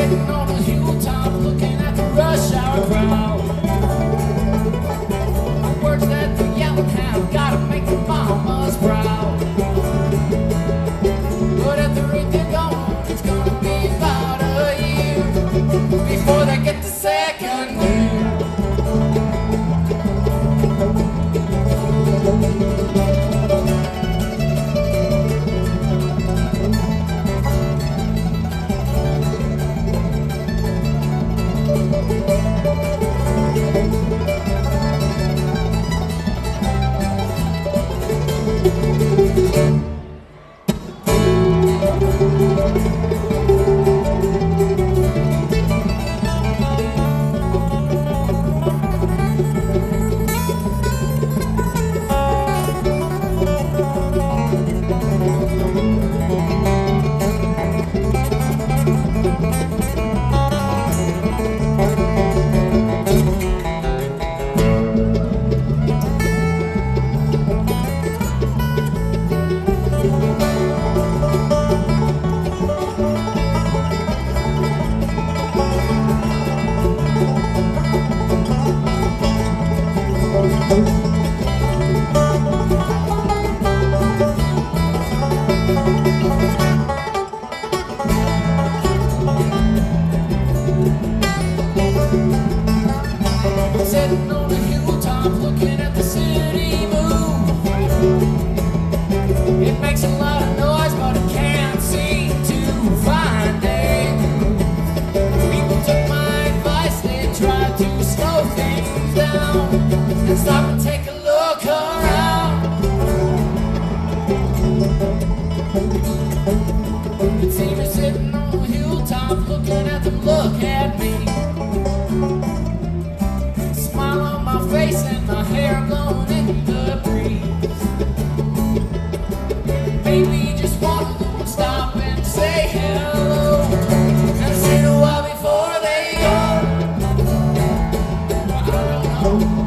Sitting on a hilltop looking at the rush hour crowd. The words that the yelling have gotta make the mamas proud. But at the rate they're going, it's gonna be about a year before they get the second year. Sitting on a hilltop looking at the city move. It makes a lot of noise, but it can't seem to find it. People took my advice, they tried to slow things down and stop and take a look around. It seems you're sitting on a hilltop looking at them look at me. Smile on my face and my hair blowing in the breeze. Baby, just one of them stop and say hello and sit a while before they go. I don't know.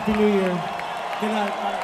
Happy New Year. Good night. Bye.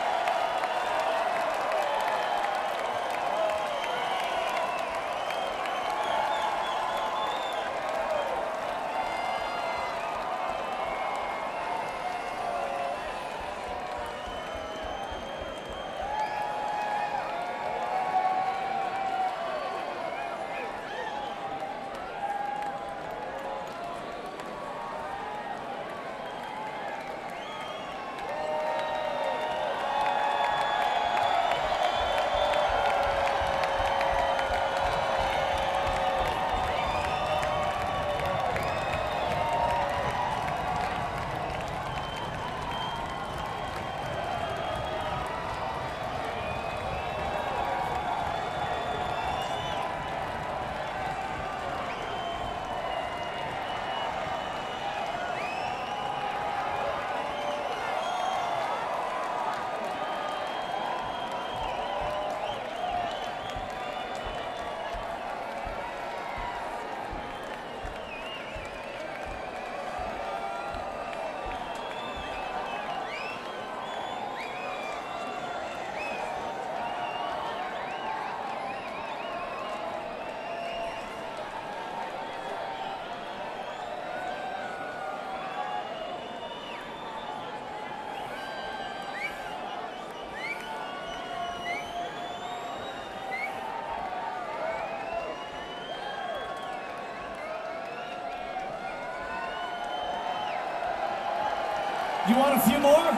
You want a few more?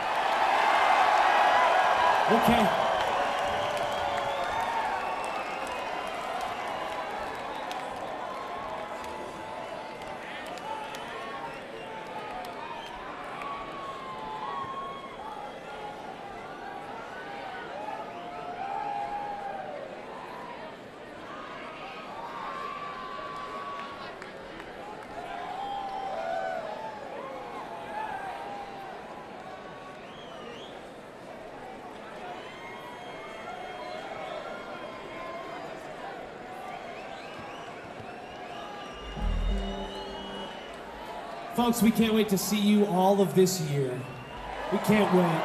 Okay. Folks, we can't wait to see you all of this year. We can't wait.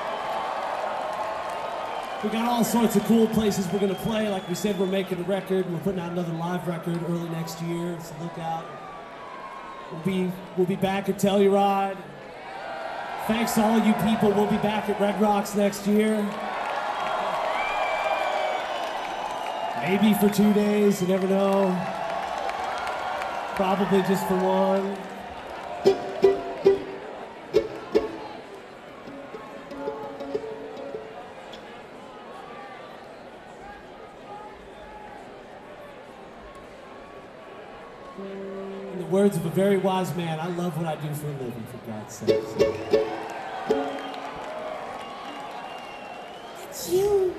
We got all sorts of cool places we're gonna play. Like we said, we're making a record. We're putting out another live record early next year, so look out. We'll be back at Telluride. Thanks to all you people. We'll be back at Red Rocks next year. Maybe for 2 days, you never know. Probably just for one. In the words of a very wise man, I love what I do for a living, for God's sake. It's you.